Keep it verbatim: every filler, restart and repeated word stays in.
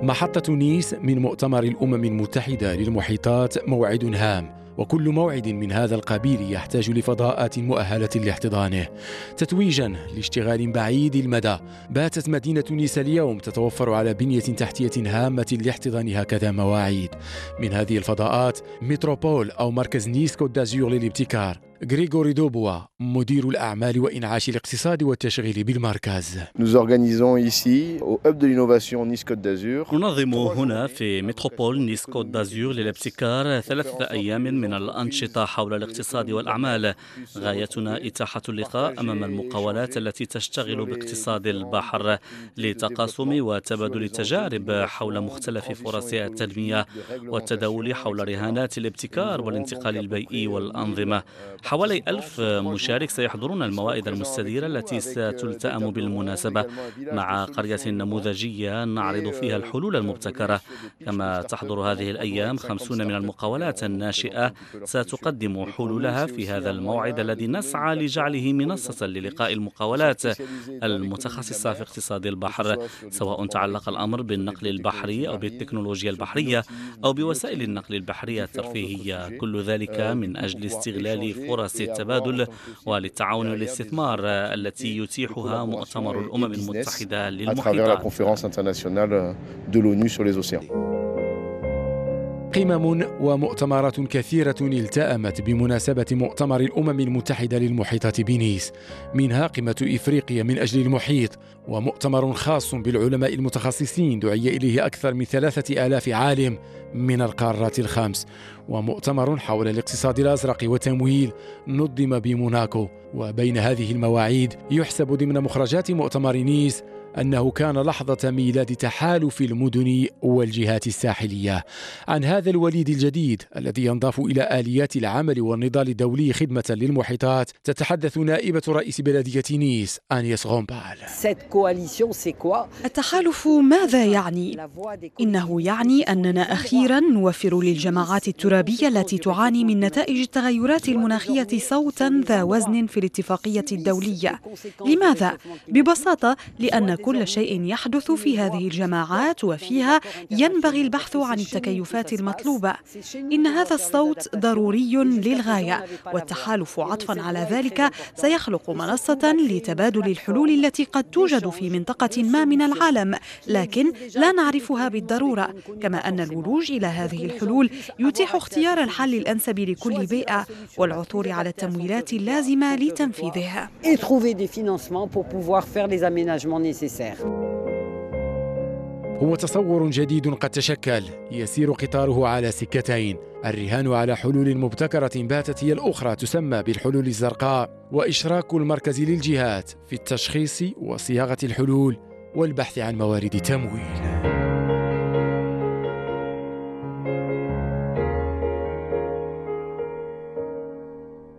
محطة نيس من مؤتمر الأمم المتحدة للمحيطات موعد هام، وكل موعد من هذا القبيل يحتاج لفضاءات مؤهلة لاحتضانه. تتويجاً لاشتغال بعيد المدى، باتت مدينة نيس اليوم تتوفر على بنية تحتية هامة لاحتضان هكذا مواعيد. من هذه الفضاءات متروبول أو مركز نيس كوت دازور للابتكار. غريغوري دوبوا مدير الأعمال وإنعاش الاقتصاد والتشغيل بالمركز. ننظم هنا في متروبول نيس كوت دازور للابتكار ثلاثة أيام من الأنشطة حول الاقتصاد والأعمال. غايتنا إتاحة اللقاء أمام المقاولات التي تشتغل باقتصاد البحر لتقاسم وتبادل التجارب حول مختلف فرص التنمية والتداول حول رهانات الابتكار والانتقال البيئي والأنظمة. حوالي ألف مشارك سيحضرون الموائد المستديرة التي ستلتئم بالمناسبة مع قرية نموذجية نعرض فيها الحلول المبتكرة. كما تحضر هذه الأيام خمسون من المقاولات الناشئة ستقدم حلولها في هذا الموعد الذي نسعى لجعله منصة للقاء المقاولات المتخصصة في اقتصاد البحر، سواء تعلق الأمر بالنقل البحري أو بالتكنولوجيا البحرية أو بوسائل النقل البحرية الترفيهية، كل ذلك من أجل استغلال فرص التبادل وللتعاون والاستثمار التي يتيحها مؤتمر الأمم المتحدة للمحيطات. قمم ومؤتمرات كثيرة التأمت بمناسبة مؤتمر الأمم المتحدة للمحيطات بنيس، منها قمة إفريقيا من أجل المحيط، ومؤتمر خاص بالعلماء المتخصصين دعي إليه أكثر من ثلاثة آلاف عالم من القارات الخمس، ومؤتمر حول الاقتصاد الأزرق والتمويل نظم بموناكو. وبين هذه المواعيد يحسب ضمن مخرجات مؤتمر نيس أنه كان لحظة ميلاد تحالف المدن والجهات الساحلية. عن هذا الوليد الجديد الذي ينضاف إلى آليات العمل والنضال الدولي خدمة للمحيطات تتحدث نائبة رئيس بلدية نيس أنيس غومبال. التحالف ماذا يعني؟ إنه يعني أننا أخيرا نوفر للجماعات الترابية التي تعاني من نتائج التغيرات المناخية صوتا ذا وزن في الاتفاقية الدولية. لماذا؟ ببساطة لأن كل شيء يحدث في هذه الجماعات وفيها ينبغي البحث عن التكيفات المطلوبة. إن هذا الصوت ضروري للغاية، والتحالف عطفا على ذلك سيخلق منصة لتبادل الحلول التي قد توجد في منطقة ما من العالم لكن لا نعرفها بالضرورة، كما أن الولوج إلى هذه الحلول يتيح اختيار الحل الأنسب لكل بيئة والعثور على التمويلات اللازمة لتنفيذها. هو تصور جديد قد تشكل يسير قطاره على سكتين: الرهان على حلول مبتكرة باتت هي الأخرى تسمى بالحلول الزرقاء، وإشراك المركز للجهات في التشخيص وصياغة الحلول والبحث عن موارد تمويل.